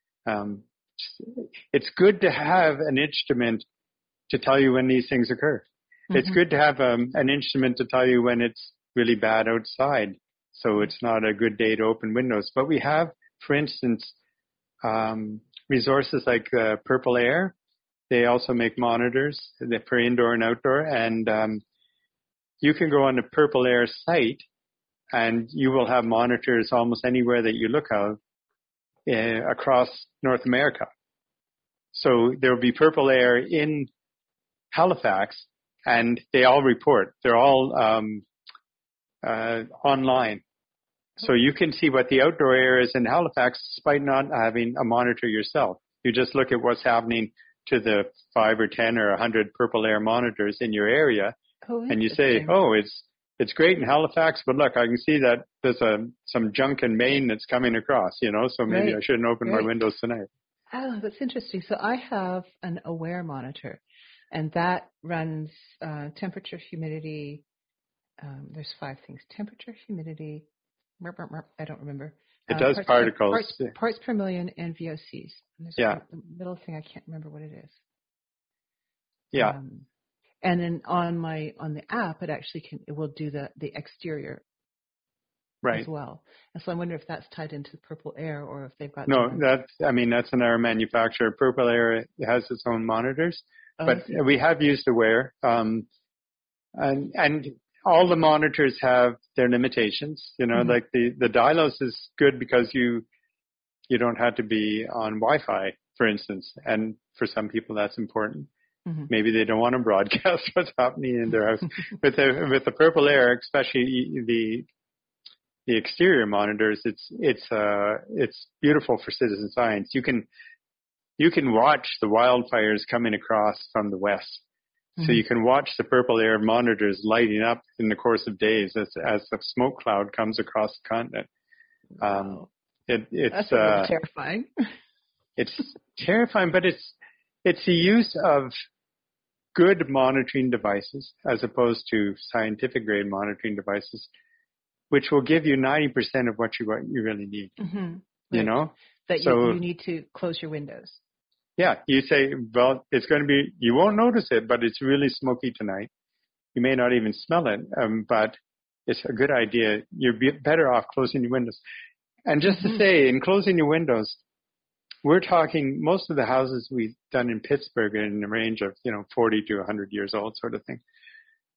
[SPEAKER 2] It's good to have an instrument to tell you when these things occur. It's good to have an instrument to tell you when it's really bad outside, so it's not a good day to open windows. But we have, for instance, resources like Purple Air. They also make monitors for indoor and outdoor, and you can go on the Purple Air site, and you will have monitors almost anywhere that you look out across North America. So there will be Purple Air in Halifax, and they all report. They're all online. So you can see what the outdoor air is in Halifax despite not having a monitor yourself. You just look at what's happening to the 5 or 10 or 100 Purple Air monitors in your area, and you say, it's great in Halifax, but look, I can see that there's some junk in Maine that's coming across, so maybe I shouldn't open my windows tonight.
[SPEAKER 1] Oh, that's interesting. So I have an Aware monitor, and that runs temperature, humidity. There's 5 things: temperature, humidity. I don't remember.
[SPEAKER 2] It does particles.
[SPEAKER 1] Parts per million and VOCs. And there's the middle thing, I can't remember what it is.
[SPEAKER 2] Yeah.
[SPEAKER 1] And then on the app, it will do the exterior as well. And so I wonder if that's tied into Purple Air or if they've got.
[SPEAKER 2] No, that's another manufacturer. Purple Air has its own monitors, but we have used Aware, and all the monitors have their limitations. Like the Dylos is good because you don't have to be on Wi-Fi, for instance, and for some people that's important. Maybe they don't want to broadcast what's happening in their house. With the Purple Air, especially the exterior monitors, it's beautiful for citizen science. You can watch the wildfires coming across from the west. So you can watch the Purple Air monitors lighting up in the course of days as the smoke cloud comes across the continent.
[SPEAKER 1] Wow.
[SPEAKER 2] That's
[SPEAKER 1] terrifying.
[SPEAKER 2] It's terrifying, but it's the use of good monitoring devices as opposed to scientific grade monitoring devices, which will give you 90% of what you really need.
[SPEAKER 1] That you need to close your windows.
[SPEAKER 2] Yeah, you say, well, it's going to be, you won't notice it, but it's really smoky tonight. You may not even smell it, but it's a good idea. You're better off closing your windows. And just to say, in closing your windows, we're talking, most of the houses we've done in Pittsburgh are in the range of, 40 to 100 years old sort of thing.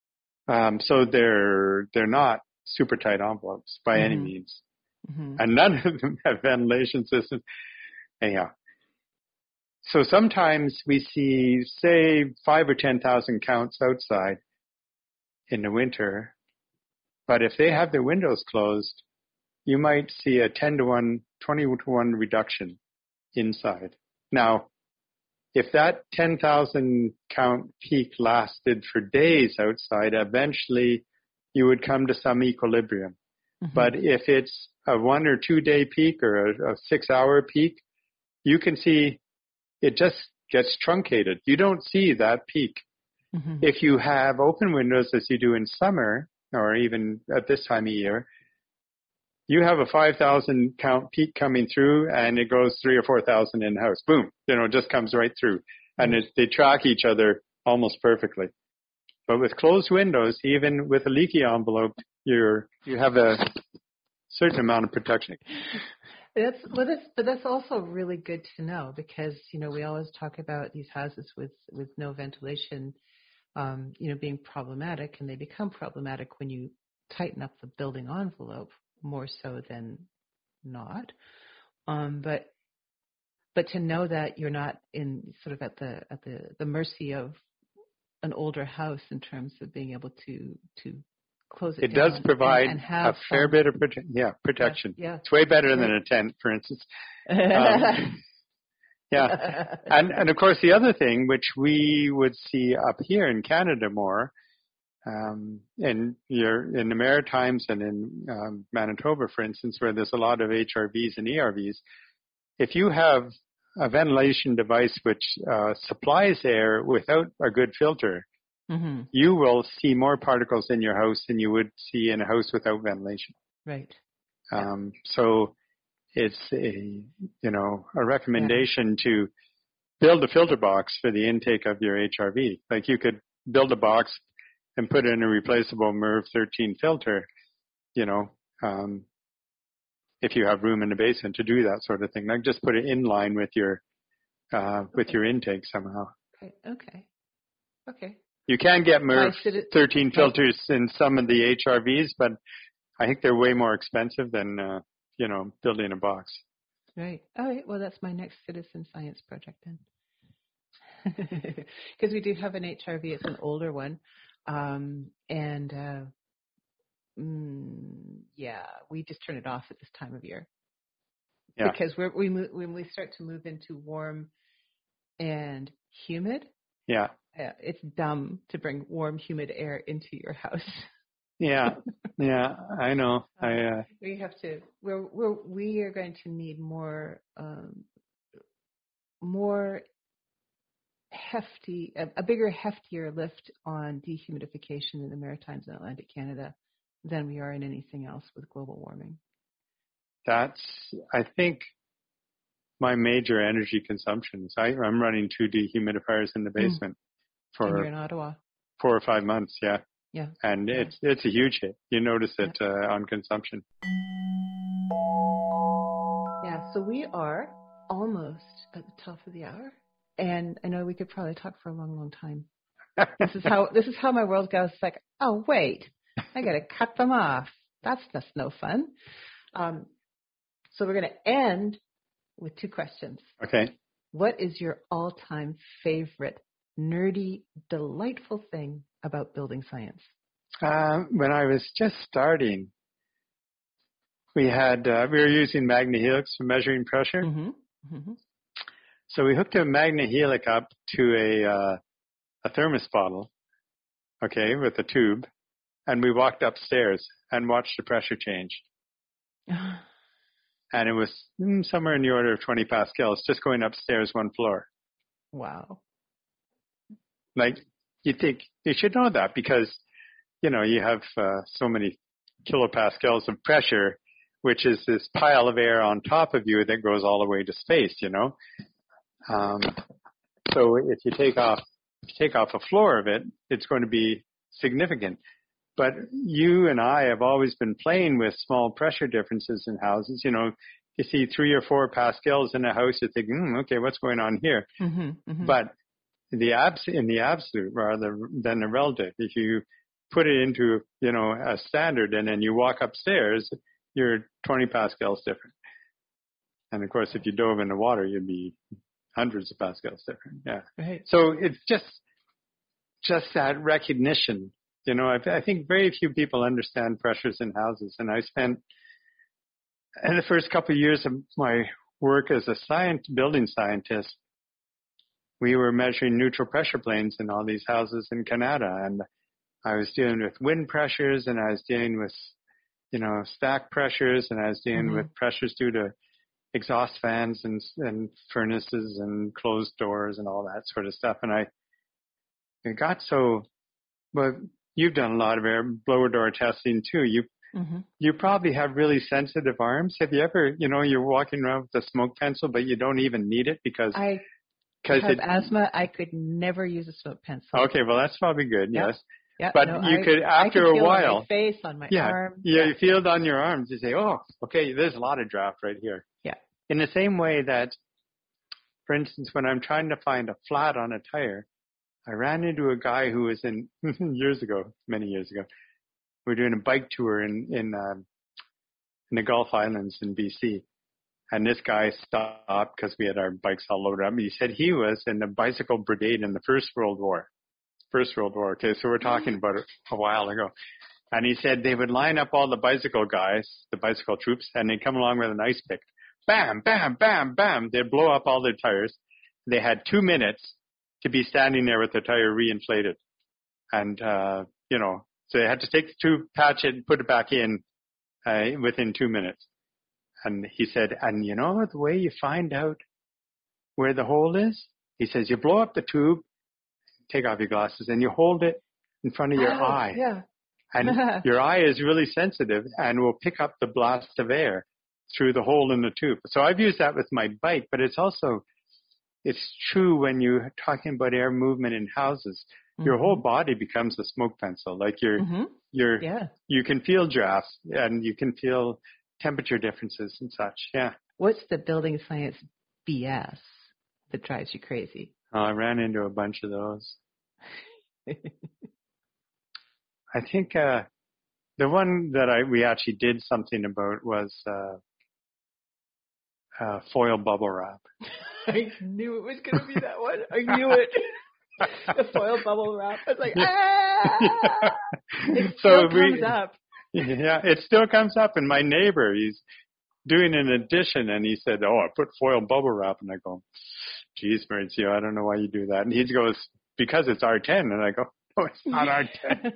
[SPEAKER 2] So they're not super tight envelopes by any means. And none of them have ventilation systems. Anyhow. So sometimes we see, say, 5 or 10,000 counts outside in the winter. But if they have their windows closed, you might see a 10 to 1, 20 to 1 reduction inside. Now, if that 10,000 count peak lasted for days outside, eventually you would come to some equilibrium. But if it's a 1 or 2 day peak or a 6 hour peak, you can see it just gets truncated. You don't see that peak. If you have open windows as you do in summer, or even at this time of year, you have a 5,000 count peak coming through and it goes 3,000 or 4,000 in the house. Boom. It just comes right through. And they track each other almost perfectly. But with closed windows, even with a leaky envelope, you have a certain amount of protection.
[SPEAKER 1] But that's also really good to know because, we always talk about these houses with no ventilation, being problematic, and they become problematic when you tighten up the building envelope more so than not. But to know that you're not in sort of at the mercy of an older house in terms of being able to close it down.
[SPEAKER 2] It does provide
[SPEAKER 1] and have
[SPEAKER 2] a fair bit of protection.
[SPEAKER 1] Yeah.
[SPEAKER 2] It's way better than a tent, for instance. Yeah. And of course, the other thing, which we would see up here in Canada more, in the Maritimes and in Manitoba, for instance, where there's a lot of HRVs and ERVs, if you have a ventilation device which supplies air without a good filter, you will see more particles in your house than you would see in a house without ventilation.
[SPEAKER 1] Right.
[SPEAKER 2] So it's a recommendation to build a filter box for the intake of your HRV. Like you could build a box and put in a replaceable MERV 13 filter, if you have room in the basement to do that sort of thing. Like just put it in line with your intake somehow. Okay. You can get MERV 13 filters in some of the HRVs, but I think they're way more expensive than building a box.
[SPEAKER 1] Right. All right. Well, that's my next citizen science project then. Because we do have an HRV. It's an older one. We just turn it off at this time of year. Yeah. Because when we start to move into warm and humid, it's dumb to bring warm, humid air into your house.
[SPEAKER 2] Yeah, I know.
[SPEAKER 1] We have to. We are going to need more hefty, a bigger, heftier lift on dehumidification in the Maritimes and Atlantic Canada than we are in anything else with global warming.
[SPEAKER 2] That's, I think, my major energy consumption. I'm running 2 dehumidifiers in the basement
[SPEAKER 1] and you're in Ottawa.
[SPEAKER 2] 4 or 5 months. Yeah.
[SPEAKER 1] Yeah.
[SPEAKER 2] And it's a huge hit. You notice it on consumption.
[SPEAKER 1] Yeah. So we are almost at the top of the hour. And I know we could probably talk for a long, long time. This is how my world goes. It's like, oh wait, I got to cut them off. That's no fun. So we're going to end with 2 questions.
[SPEAKER 2] Okay.
[SPEAKER 1] What is your all-time favorite nerdy, delightful thing about building science?
[SPEAKER 2] When I was just starting, we were using MagnaHelix for measuring pressure. So we hooked a MagnaHelix up to a thermos bottle, with a tube, and we walked upstairs and watched the pressure change. And it was somewhere in the order of 20 pascals, just going upstairs 1 floor.
[SPEAKER 1] Wow.
[SPEAKER 2] Like, you think you should know that because, you have so many kilopascals of pressure, which is this pile of air on top of you that goes all the way to space, So if you take off a floor of it, it's going to be significant. But you and I have always been playing with small pressure differences in houses. You see 3 or 4 pascals in a house, you think, okay, what's going on here? But in the absolute rather than the relative, if you put it into, a standard, and then you walk upstairs, you're 20 pascals different. And of course, if you dove in the water, you'd be hundreds of pascals different. Yeah.
[SPEAKER 1] Right.
[SPEAKER 2] So it's just that recognition. I think very few people understand pressures in houses. And I spent, in the first couple of years of my work as a building scientist, we were measuring neutral pressure planes in all these houses in Canada. And I was dealing with wind pressures, and I was dealing with, stack pressures, and I was dealing with pressures due to exhaust fans and furnaces and closed doors and all that sort of stuff. And it got so, but you've done a lot of blower door testing too. You probably have really sensitive arms. Have you ever, you're walking around with a smoke pencil, but you don't even need it because
[SPEAKER 1] I have asthma. I could never use a smoke pencil.
[SPEAKER 2] Okay, well that's probably good.
[SPEAKER 1] Yep.
[SPEAKER 2] Yes.
[SPEAKER 1] Yep.
[SPEAKER 2] But
[SPEAKER 1] no,
[SPEAKER 2] you could, after
[SPEAKER 1] a while,
[SPEAKER 2] on
[SPEAKER 1] my face, on my arm.
[SPEAKER 2] Yeah, you feel it on your arms. You say, oh, okay, there's a lot of draft right here.
[SPEAKER 1] Yeah.
[SPEAKER 2] In the same way that, for instance, when I'm trying to find a flat on a tire, I ran into a guy who was many years ago, we were doing a bike tour in the Gulf Islands in BC. And this guy stopped because we had our bikes all loaded up. He said he was in the bicycle brigade in the First World War. Okay, so we're talking about it a while ago. And he said they would line up all the bicycle guys, the bicycle troops, and they'd come along with an ice pick. Bam, bam, bam, bam. They'd blow up all their tires. They had 2 minutes to be standing there with the tire reinflated. And, so they had to take the tube, patch it, and put it back in within 2 minutes. And he said, and the way you find out where the hole is? He says, you blow up the tube, take off your glasses, and you hold it in front of your eye.
[SPEAKER 1] Yeah.
[SPEAKER 2] And your eye is really sensitive and will pick up the blast of air through the hole in the tube. So I've used that with my bike, but it's true when you're talking about air movement in houses. Your whole body becomes a smoke pencil. Like you can feel drafts and you can feel temperature differences and such. Yeah.
[SPEAKER 1] What's the building science BS that drives you crazy?
[SPEAKER 2] Oh, I ran into a bunch of those. I think the one that we actually did something about was foil bubble wrap.
[SPEAKER 1] I knew it was going to be that one. I knew it. The foil bubble wrap. I was like, ah! It still comes up.
[SPEAKER 2] Yeah, it still comes up. And my neighbor, he's doing an addition, and he said, oh, I put foil bubble wrap. And I go, geez, Maurizio, I don't know why you do that. And he goes, because it's R10. And I go, no, it's not R10.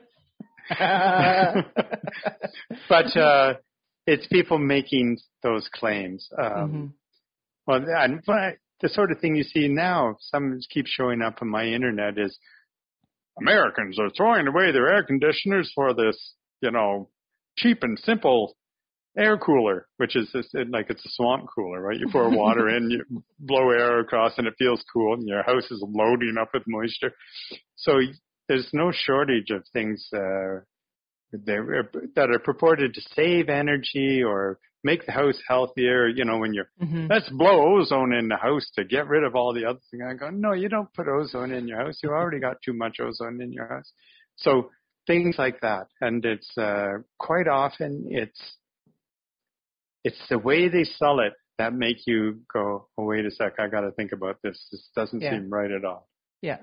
[SPEAKER 2] But it's people making those claims. Well, and the sort of thing you see now, some keeps showing up on my internet is Americans are throwing away their air conditioners for this, cheap and simple air cooler, which is like it's a swamp cooler, right? You pour water in, you blow air across, and it feels cool, and your house is loading up with moisture. So there's no shortage of things that are purported to save energy or make the house healthier. When you're let's blow ozone in the house to get rid of all the other things. I go, no, you don't put ozone in your house. You already got too much ozone in your house. So things like that, and it's quite often it's the way they sell it that make you go, oh, wait a sec, I got to think about this. This doesn't seem right at all.
[SPEAKER 1] Yeah.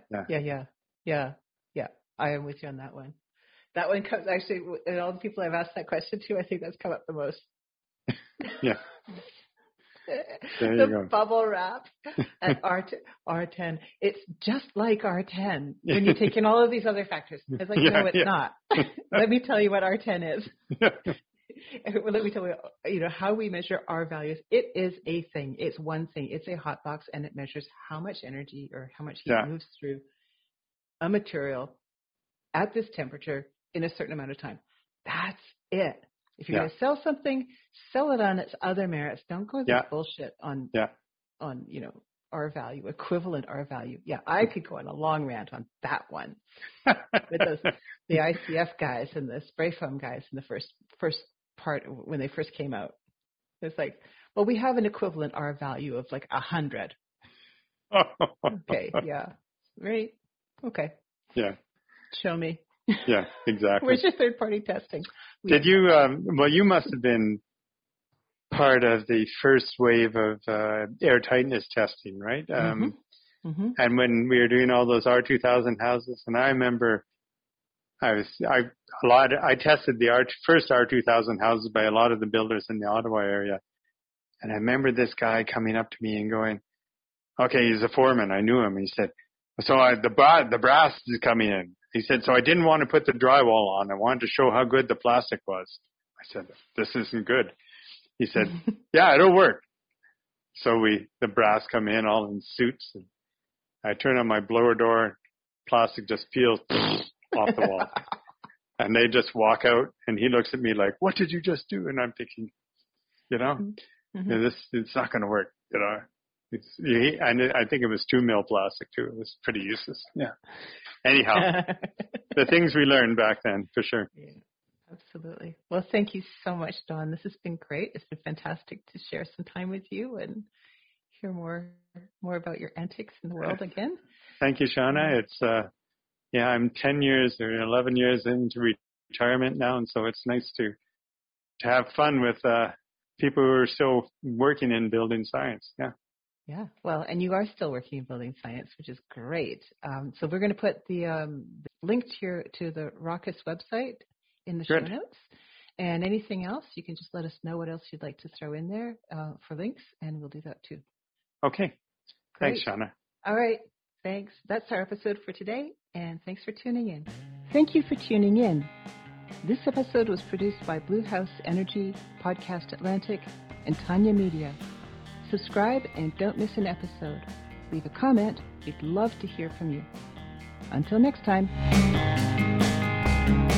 [SPEAKER 1] I am with you on that one. That one comes actually, and all the people I've asked that question to, I think that's come up the most.
[SPEAKER 2] Yeah. There you go.
[SPEAKER 1] Bubble wrap at R10. It's just like R10 when you take in all of these other factors. It's like, no, it's not. Let me tell you what R10 is. Let me tell you, how we measure our values. It is a thing. It's one thing. It's a hot box, and it measures how much energy or how much heat moves through a material at this temperature in a certain amount of time. That's it. If you're going to sell something, sell it on its other merits. Don't go with this bullshit on R value, equivalent R value. Yeah, I could go on a long rant on that one. With the ICF guys and the spray foam guys in the first part when they first came out. It's like, well, we have an equivalent R value of like 100. Okay, yeah. Right? Okay.
[SPEAKER 2] Yeah.
[SPEAKER 1] Show me.
[SPEAKER 2] Yeah, exactly.
[SPEAKER 1] Where's your third-party testing?
[SPEAKER 2] Did you, well, you must have been part of the first wave of air tightness testing, right? And when we were doing all those R2000 houses, and I remember I tested the first R2000 houses by a lot of the builders in the Ottawa area. And I remember this guy coming up to me and going, okay, he's a foreman. I knew him. He said, so the brass is coming in. He said, so I didn't want to put the drywall on. I wanted to show how good the plastic was. I said, this isn't good. He said, yeah, it'll work. So the brass come in all in suits. And I turn on my blower door. Plastic just peels off the wall. And they just walk out. And he looks at me like, what did you just do? And I'm thinking, it's not going to work. And I think it was 2 mil plastic too. It was pretty useless. Yeah. Anyhow, the things we learned back then, for sure.
[SPEAKER 1] Yeah, absolutely. Well, thank you so much, Don. This has been great. It's been fantastic to share some time with you and hear more about your antics in the world again.
[SPEAKER 2] Thank you, Shauna. It's I'm 10 years or 11 years into retirement now, and so it's nice to have fun with people who are still working in building science. Yeah.
[SPEAKER 1] Yeah. Well, and you are still working in building science, which is great. So we're going to put the link to the Raucous website in the show notes. And anything else, you can just let us know what else you'd like to throw in there for links, and we'll do that too.
[SPEAKER 2] Okay.
[SPEAKER 1] Great.
[SPEAKER 2] Thanks, Shauna.
[SPEAKER 1] All right. Thanks. That's our episode for today, and thanks for tuning in. Thank you for tuning in. This episode was produced by Blue House Energy, Podcast Atlantic, and Tanya Media. Subscribe and don't miss an episode. Leave a comment. We'd love to hear from you. Until next time.